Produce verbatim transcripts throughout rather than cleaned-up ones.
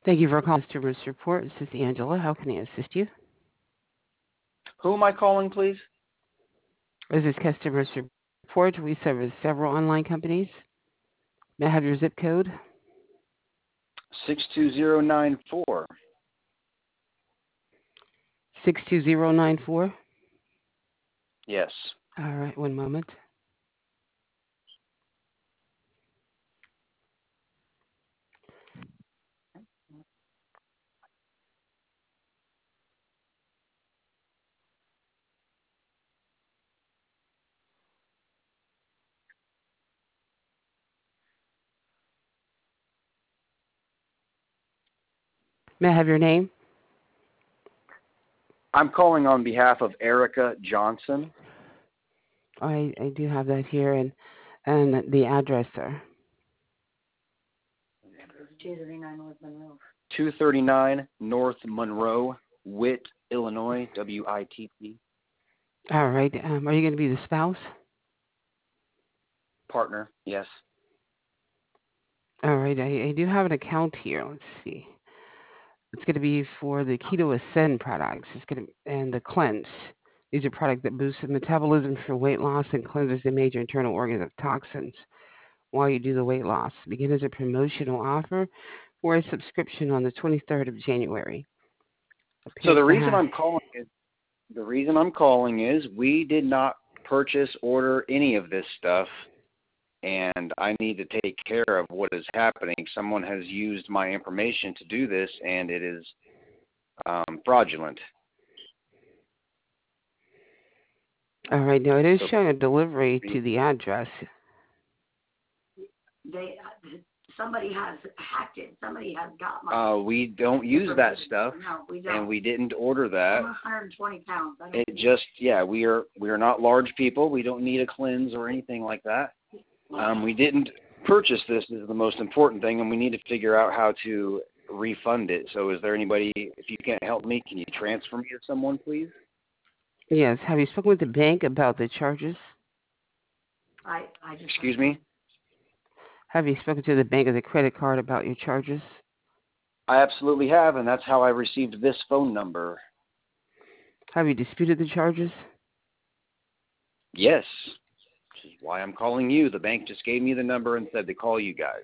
Thank you for calling Customer's Report. This is Angela. How can I assist you? Who am I calling, please? This is Customer's Report. We service several online companies. May I have your zip code? six two zero nine four. six two zero nine four? Yes. All right, one moment. May I have your name? I'm calling on behalf of Erica Johnson. I, I do have that here, and and the address, sir. two thirty-nine North Monroe. two thirty-nine North Monroe, Witt, Illinois, W I T T. All right. Um, are you going to be the spouse? Partner, yes. All right. I, I do have an account here. Let's see. It's going to be for the Keto Ascend products. It's going to and the Cleanse. These are products that boost the metabolism for weight loss and cleanses the major internal organs of toxins while you do the weight loss. Begin as a promotional offer for a subscription on the twenty-third of January. So Appears the to reason have I'm calling is the reason I'm calling is we did not purchase, order any of this stuff, and I need to take care of what is happening. Someone has used my information to do this, and it is um, fraudulent. all right. Now it is So showing a delivery to the address. They somebody has hacked it. Somebody has got my. uh, we don't use that stuff, No, we don't. and we didn't order that. I'm one hundred twenty pounds. I don't It just, yeah, we are we are not large people. We don't need a cleanse or anything like that. Um, we didn't purchase this is the most important thing, and we need to figure out how to refund it. So is there anybody, if you can't help me, can you transfer me to someone, please? Yes. Have you spoken with the bank about the charges? I I just. Excuse me? Have you spoken to the bank or the credit card about your charges? I absolutely have, and that's how I received this phone number. Have you disputed the charges? Yes. Which is why I'm calling you. The bank just gave me the number and said to call you guys.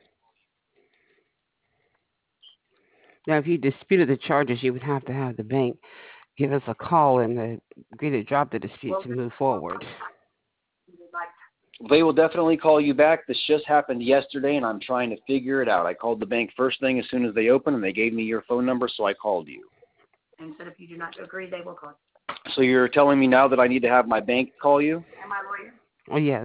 Now, if you disputed the charges, you would have to have the bank give us a call and uh, agree to drop the dispute Well, to move forward. like They will definitely call you back. This just happened yesterday, and I'm trying to figure it out. I called the bank first thing as soon as they opened, and they gave me your phone number, so I called you. and said if you do not agree, they will call. So you're telling me now that I need to have my bank call you? And my lawyer. Oh, yes.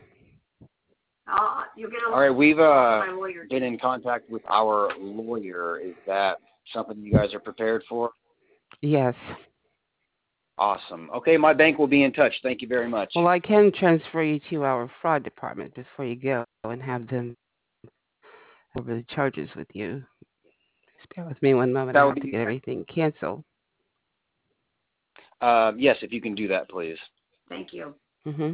Uh, you'll get a. All right, we've uh, my lawyer. been in contact with our lawyer. Is that something you guys are prepared for? Yes. Awesome. Okay, my bank will be in touch. Thank you very much. Well, I can transfer you to our fraud department before you go and have them over the charges with you. Just bear with me one moment. That I would have to be, get everything canceled. uh, yes, if you can do that, please. Thank you. Mm-hmm.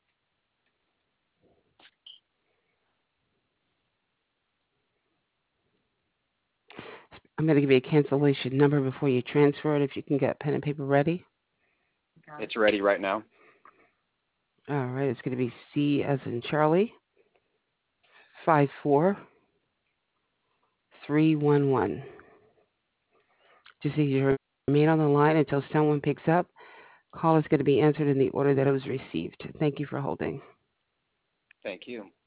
I'm going to give you a cancellation number before you transfer it, if you can get pen and paper ready. It's ready right now. All right, it's going to be C as in Charlie, five four three one one. Just need you to remain on the line until someone picks up. Call is going to be answered in the order that it was received. Thank you for holding. Thank you.